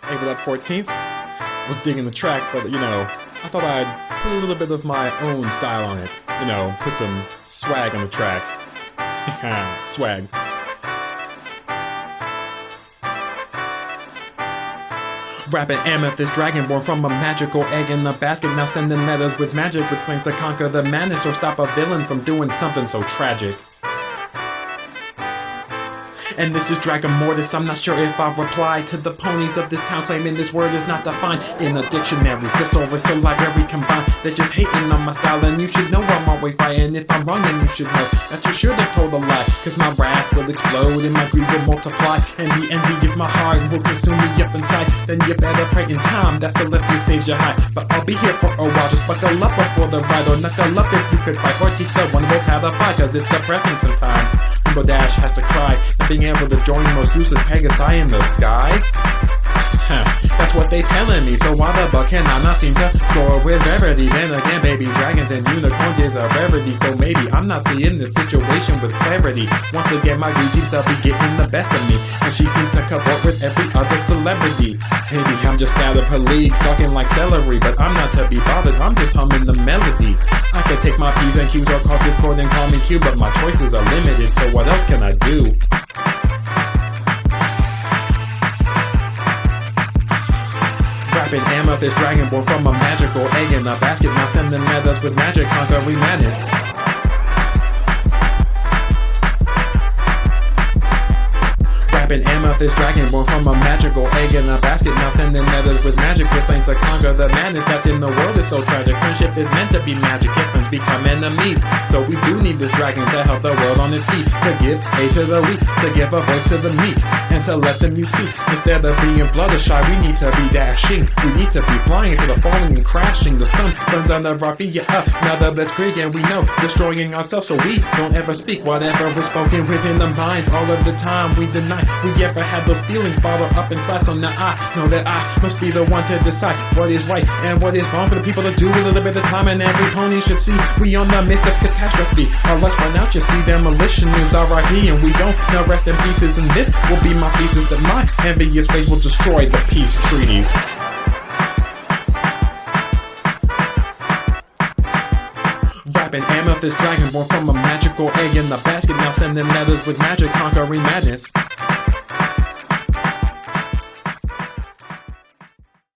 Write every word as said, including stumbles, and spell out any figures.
Gave it up fourteenth. Was digging the track, but you know, I thought I'd put a little bit of my own style on it. You know, put some swag on the track. Swag. Rapping amethyst, dragonborn from a magical egg in a basket. Now sending meadows with magic, with flames to conquer the madness or stop a villain from doing something so tragic. And this is Dragon Mortis. I'm not sure if I'll reply to the ponies of this town claiming this word is not defined in a dictionary. Thesaurus or library combined. They're just hating on my style, and you should know I'm always right. And if I'm wrong, then you should know that you should have told a lie. Cause my wrath will explode and my greed will multiply, and the envy of my heart will consume me up inside. Then you better pray in time that Celestia saves your hide. But I'll be here for a while, just buckle up before the ride, or knuckle up if you could fight, or teach the one both how to fight. Cause it's depressing sometimes. Rainbow Dash has to cry, not being able to join the most useless Pegasi in the sky. Huh, that's what they telling me, so why the buck can I not seem to score with rarity? Then again, baby dragons and unicorns is a rarity, so maybe I'm not seeing this situation with clarity. Once again, my greed seems to be getting the best of me, and she seems to cavort with every other celebrity. Maybe I'm just out of her league, stalking like celery, but I'm not to be bothered, I'm just humming the melody. I could take my P's and Q's or call Discord and call me Q, but my choices are limited, so what else can I do? Rapping amethyst, dragonborn from a magical egg in a basket. Now sending meadows with magic, conquering madness. Rapping amethyst, dragonborn from a magical egg in a basket. Now sending meadows with magic, with flames to conquer the madness that's in the world is so tragic. Friendship is meant to be magic, if friends become enemies. So we do need this dragon to help the world on its feet, to give aid to the weak, to give a voice to the meek, and to let the mute speak. Instead of being Fluttershy, we need to be dashing. We need to be flying instead of falling and crashing. The sun burns on the rock, yeah, up. Now the blitzkrieg, and we know destroying ourselves, so we don't ever speak whatever was spoken within the minds. All of the time we deny we ever had those feelings bottled up inside. So now I know that I must be the one to decide what is right and what is wrong for the people to do a little bit of time. And every pony should see we on the midst of catastrophe. Our lights run out, you see demolition is R I P, and we don't now rest in pieces. And this will be my pieces that my envious race will destroy the peace treaties. Rapping amethyst, dragonborn from a magical egg in the basket. Now sending letters with magic, conquering madness.